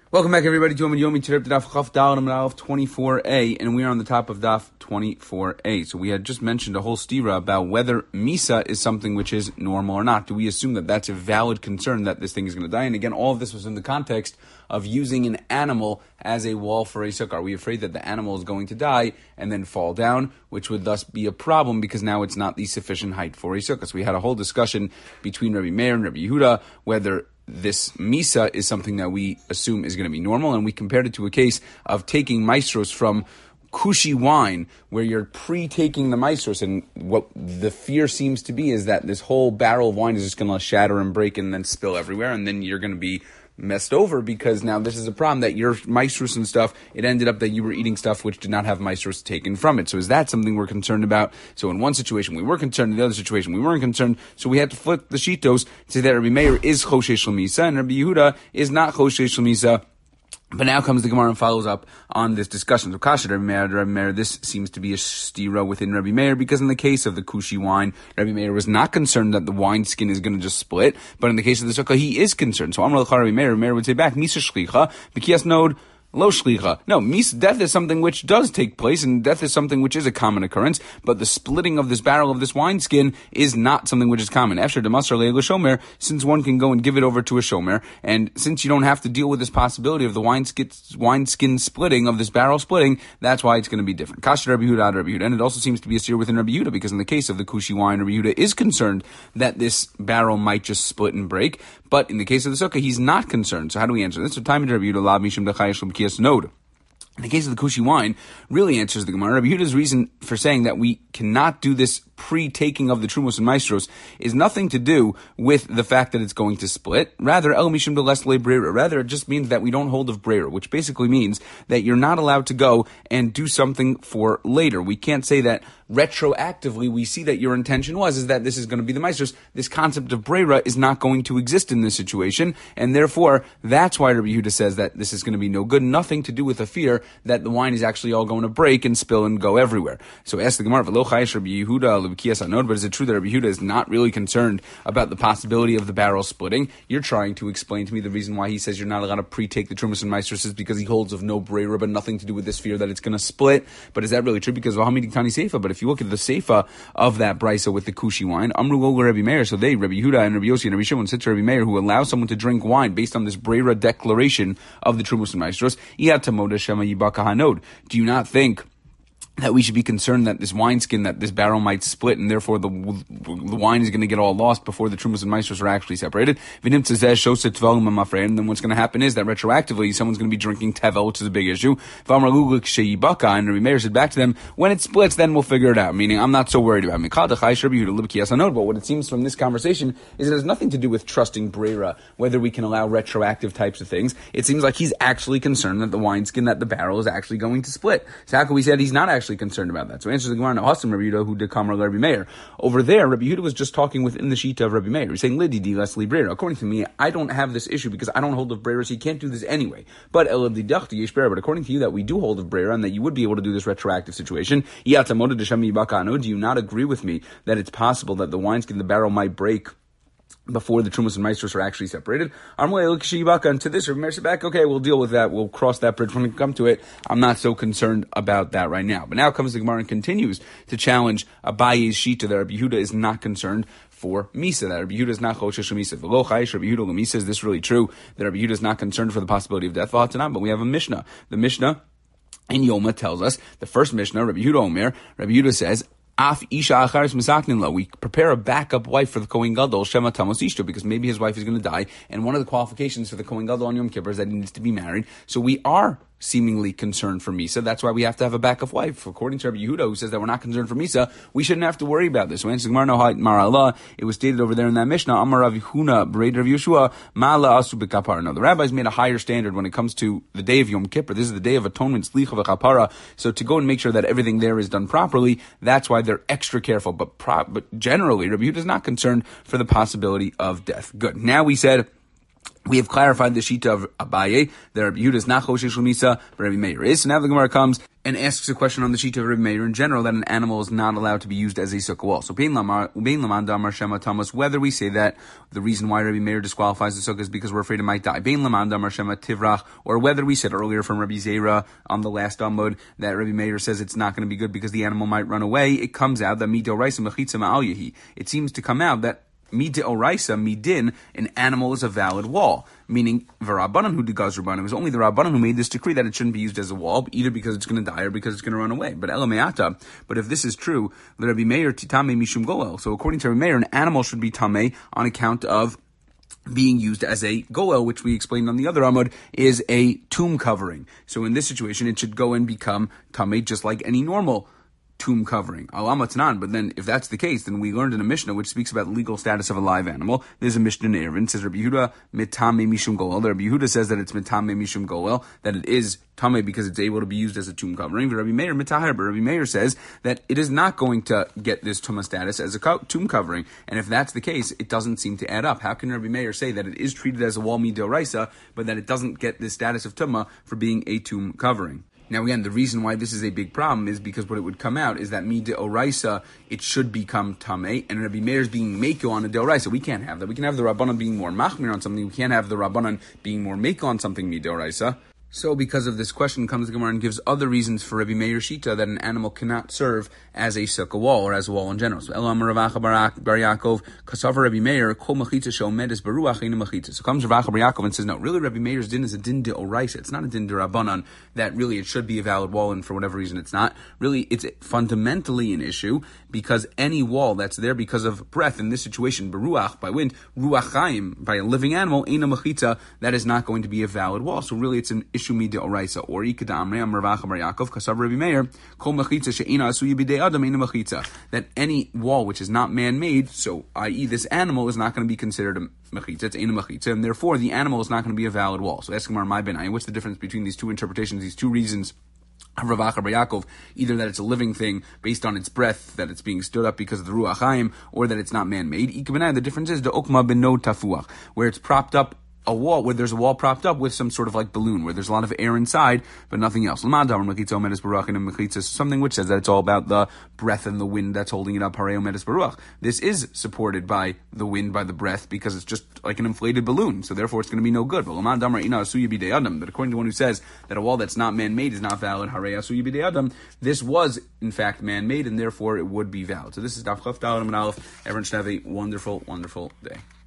Welcome back, everybody, to Yomi Terep Daf Chaf Dal Alf 24a, and we are on the top of Daf 24a. So we had just mentioned a whole stira about whether Misa is something which is normal or not. Do we assume that that's a valid concern that this thing is going to die? And again, all of this was in the context of using an animal as a wall for a sukkah. Are we afraid that the animal is going to die and then fall down, which would thus be a problem because now it's not the sufficient height for a sukkah? So we had a whole discussion between Rabbi Meir and Rabbi Yehuda whether this Misa is something that we assume is going to be normal, and we compared it to a case of taking maestros from Kushi wine, where you're pre-taking the maestros, and what the fear seems to be is that this whole barrel of wine is just going to shatter and break and then spill everywhere, and then you're going to be messed over because now this is a problem that your maestros and stuff, it ended up that you were eating stuff which did not have maestros taken from it. So is that something we're concerned about? So in one situation we were concerned, in the other situation we weren't concerned, so we had to flip the shitos to say that Rabbi Meir is Choshesh L'Misa and Rabbi Yehuda is not Choshesh L'Misa. But now comes the Gemara and follows up on this discussion. So Kasha Rabbi Meir, this seems to be a stira within Rabbi Meir, because in the case of the Kushi wine, Rabbi Meir was not concerned that the wine skin is going to just split, but in the case of the sukkah, he is concerned. So Amar L'cha Rabbi Meir would say back, Misa Shlicha, B'kias Nod, Lo shlicha. No, death is something which does take place, and death is something which is a common occurrence, but the splitting of this barrel of this wineskin is not something which is common. After Demasar Le'el Shomer, since one can go and give it over to a shomer, and since you don't have to deal with this possibility of the wineskin splitting, of this barrel splitting, that's why it's going to be different. Kasha Rabbi Yehuda, and it also seems to be a seer within Rabbi Yehuda, because in the case of the Kushi wine, Rabbi Yehuda is concerned that this barrel might just split and break, but in the case of the sukkah, he's not concerned. So how do we answer this? So time to Rabbi Yehuda, Lav Mishum Dechayesh Node. In the case of the Kushi wine, really answers the Gemara. Rabbi Yehuda's reason for saying that we cannot do this pre-taking of the Trumos and Maestros is nothing to do with the fact that it's going to split. Rather, El Mishum de Les Le Brera. Rather, it just means that we don't hold of Brera, which basically means that you're not allowed to go and do something for later. We can't say that retroactively we see that your intention is that this is going to be the Maestros. This concept of Brera is not going to exist in this situation, and therefore, that's why Rabbi Yehuda says that this is going to be no good. Nothing to do with the fear that the wine is actually all going to break and spill and go everywhere. So ask the Gemara, V'lo chayesh Rabbi Yehuda l'b'kiyas hanod, but is it true that Rabbi Yehuda is not really concerned about the possibility of the barrel splitting? You're trying to explain to me the reason why he says you're not allowed to pre-take the Trumas and Maestros is because he holds of no Brera, but nothing to do with this fear that it's going to split. But is that really true? Because V'hamid Tani Seifa, but if you look at the Seifa of that brisa with the Kushi wine, Amru Gol Rabbi Meir, so they, Rabbi Yehuda and Rabbi Yossi and Rabbi Shimon, said to Rabbi Meir, who allows someone to drink wine based on this Brera declaration of the Trumas and Maestros, do you not think that we should be concerned that this wineskin, that this barrel might split, and therefore the wine is going to get all lost before the Trumas and Maestros are actually separated? And then what's going to happen is that retroactively, someone's going to be drinking tevel, which is a big issue. And Rabbi Meir said back to them, when it splits, then we'll figure it out. Meaning, I'm not so worried about it. But what it seems from this conversation is it has nothing to do with trusting Brera, whether we can allow retroactive types of things. It seems like he's actually concerned that the wineskin, that the barrel is actually going to split. So how can we say that he's not actually concerned about that? So answers the Gemara, now Hasam Rabbi Yehuda who did Kamar Rabbi Meir. Over there, Rabbi Yehuda was just talking within the Shita of Rabbi Meir. He's saying, Lidi di Leslie Brera. According to me, I don't have this issue because I don't hold of Brera, so he can't do this anyway. But according to you that we do hold of Brera and that you would be able to do this retroactive situation, do you not agree with me that it's possible that the wineskin, the barrel might break before the Trumas and Maestros are actually separated? And to this, Rabbi Meir said back, okay, we'll deal with that. We'll cross that bridge when we come to it. I'm not so concerned about that right now. But now comes the Gemara and continues to challenge Abaye's Shita that Rabbi Yehuda is not concerned for Misa, that Rabbi Yehuda is not Choshesh Misa. V'lo chayesh Rabbi Yehuda l'Misa. Is this really true that Rabbi Yehuda is not concerned for the possibility of death? But we have a Mishnah. The Mishnah in Yoma tells us, the first Mishnah, Rabbi Yehuda Omer, Rabbi Yehuda says, Af isha acharis misaknin lo. We prepare a backup wife for the Kohen Gadol, Shema Tamos Ishto, because maybe his wife is going to die, and one of the qualifications for the Kohen Gadol on Yom Kippur is that he needs to be married. So we are seemingly concerned for Misa. That's why we have to have a backup wife. According to Rabbi Yehuda, who says that we're not concerned for Misa, we shouldn't have to worry about this. It was stated over there in that Mishnah, Amar Rav Huna, B'rei Rav Yeshua, Ma'ala Asu B'Kapara. Now, the rabbis made a higher standard when it comes to the day of Yom Kippur. This is the day of atonement, Slicha V'Kapara. So to go and make sure that everything there is done properly, that's why they're extra careful. But generally, Rabbi Yehuda is not concerned for the possibility of death. Good. Now we said We have clarified the shita of Abaye, that Rabbi Yehuda is not choshesh l'misa, but Rabbi Meir is. So now the Gemara comes and asks a question on the shita of Rabbi Meir in general, that an animal is not allowed to be used as a sukkah wall. So bein laman damar shema tamas, whether we say that the reason why Rabbi Meir disqualifies the sukkah is because we're afraid it might die, bein laman damar shema tivrach, or whether we said earlier from Rabbi Zera on the last Amud that Rabbi Meir says it's not going to be good because the animal might run away, it comes out that midoraisa mechitza ma'al yehi. It seems to come out that Midoraisa, midin, an animal is a valid wall. Meaning, v'Rabbanan hu digaz Rabbanan. It was only the Rabbanan who made this decree that it shouldn't be used as a wall, either because it's going to die or because it's going to run away. But elameata. But if this is true, the Rabbi Meir titame mishum goel. So according to Rabbi Meir, an animal should be tameh on account of being used as a goel, which we explained on the other Amud, is a tomb covering. So in this situation, it should go and become tameh just like any normal tomb covering. But then, if that's the case, then we learned in a Mishnah which speaks about the legal status of a live animal. There's a Mishnah in Eruvin, says Rabbi Yehuda mitame mishum goel. Rabbi Yehuda says that it's mitame mishum goel, that it is tameh because it's able to be used as a tomb covering. But Rabbi Meir mitaher, but Rabbi Meir says that it is not going to get this tumah status as a tomb covering. And if that's the case, it doesn't seem to add up. How can Rabbi Meir say that it is treated as a wall midoraisa, but that it doesn't get this status of tumah for being a tomb covering? Now again, the reason why this is a big problem is because what it would come out is that mi-deoraisa, it should become tameh, and Rabbi Meir is being meiko on a deoraisa. We can't have that. We can have the Rabbanan being more machmir on something. We can't have the Rabbanan being more meiko on something mi-deoraisa. So because of this question, comes the Gemara and gives other reasons for Rabbi Meir Shita that an animal cannot serve as a sukkah wall or as a wall in general. So Elam Ravacha Bar Yaakov Kasavar Rabbi Meir Kol Machitza Shomed is Baruach Eina Machitza. So comes Ravacha Bar Yaakov and says, no, really Rabbi Meir's din is a din de oraisa. It's not a din de rabbanan that really it should be a valid wall, and for whatever reason it's not. Really, it's fundamentally an issue because any wall that's there because of breath, in this situation, Baruach, by wind, Ruach Chaim, by a living animal, Eina Machitza, that is not going to be a valid wall. So really it's an issue midoraisa, or ikada amrei amar Ravacha Bar Yaakov kasav Rabbi Meir kol machitza she'ina asuya b'dei adam eina machitza, that any wall which is not man-made, so i.e. this animal is not going to be considered a machitza, it's eina machitza, and therefore the animal is not going to be a valid wall. So asking my ben, what's the difference between these two interpretations, these two reasons of Ravacha Bar Yaakov, either that it's a living thing based on its breath, that it's being stood up because of the Ruach Chaim, or that it's not man-made? The difference is the okma beno tafuach, where it's propped up, a wall, where there's a wall propped up with some sort of like balloon, where there's a lot of air inside, but nothing else. Something which says that it's all about the breath and the wind that's holding it up. This is supported by the wind, by the breath, because it's just like an inflated balloon, so therefore it's going to be no good. But according to one who says that a wall that's not man-made is not valid, this was in fact man-made, and therefore it would be valid. So this is Daf Chaf Daled Amud Aleph. Everyone should have a wonderful, wonderful day.